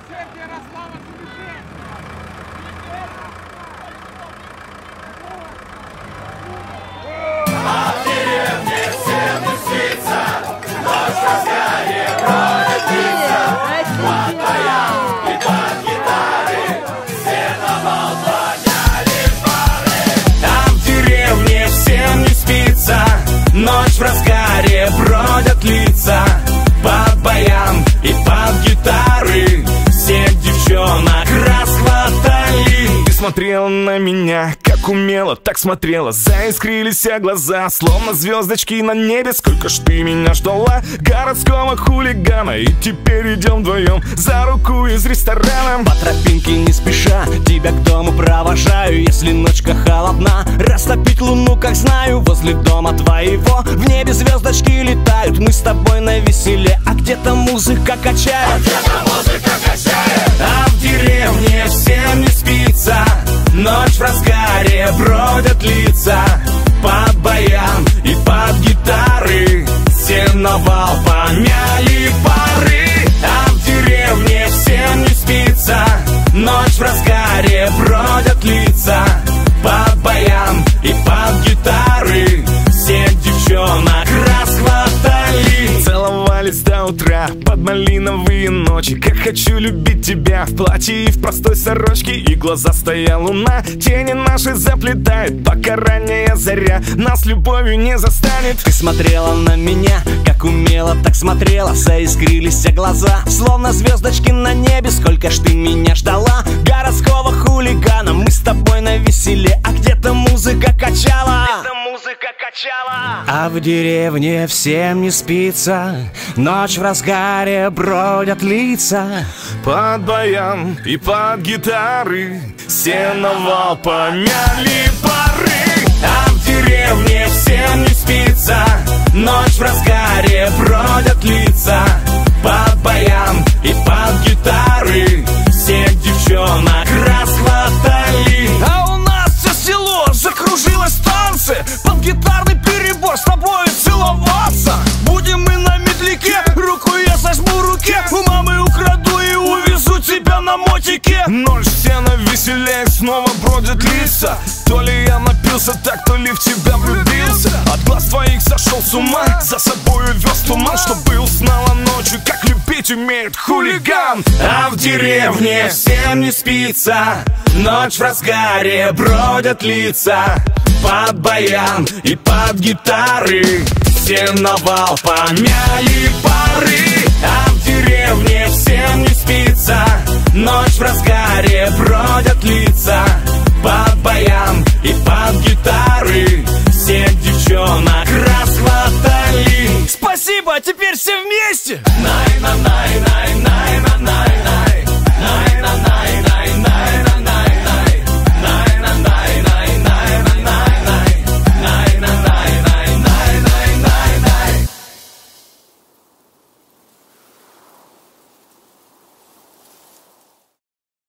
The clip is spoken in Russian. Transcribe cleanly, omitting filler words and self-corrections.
Ночь в разгаре, бродят лица под баян и под гитары. Всех девчонок расхватали. Ты смотрела на меня, как умела, так смотрела. Заискрились глаза, словно звездочки на небе. Сколько ж ты меня ждала, городского хулигана. И теперь идем вдвоем за руку из ресторана. По тропинке не спеша тебя к дому провожаю. Если ночка холодна, растопить луну, как знаю. Возле дома твоего в небе звездочки летают. Мы с тобой на веселе, а где-то музыка качает. А в деревне всем не спится. Ночь в разгаре, бродят лица под баян и под гитары. Все навал помяли пары. А в деревне всем не спится. Ночь в разгаре, бродят лица под баян и под гитары. Всех девчонок расхватали. Целовались до утра под малиновые ночи. Как хочу любить тебя в платье и в простой сорочке. И глазастая луна тени наши заплетает, пока ранняя заря нас любовью не застанет. Ты смотрела на меня, как умела, так смотрела. Заискрились глаза, словно звездочки на небе. Сколько ж ты меня ждала, городского хулигана. Мы с тобой на веселе, а где-то музыка качала. А в деревне всем не спится. Ночь в разгаре, бродят лица под баян и под гитары. Все навал помяли пары. А в деревне всем не спится. Ночь в разгаре, бродят лица под баян и под гитары. Всех девчонок расхватали. А у нас все село закружилось в танце под гитарный перебор, с тобой целоваться. Будем мы на медляке, руку я сожму в руке. У мамы украду и увезу тебя на мотике. Ночь все на веселее, снова бродят лица. То ли я напился так, то ли в тебя влюбился. От глаз твоих сошел с ума, за собою вез туман. Чтобы узнала ночью, как любить умеет хулиган. А в деревне всем не спится. Ночь в разгаре, бродят лица под баян и под гитары. Все навал помяли пары. А в деревне всем не спится. Ночь в разгаре, бродят лица под баян и под гитары. Всех девчонок расхватали. Спасибо, а теперь все вместе.